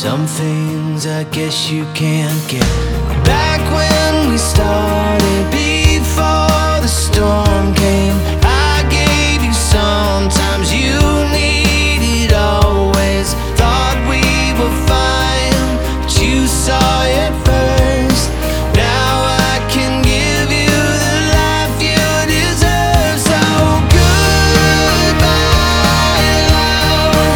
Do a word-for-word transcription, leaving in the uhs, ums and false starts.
Some things I guess you can't get back when we started.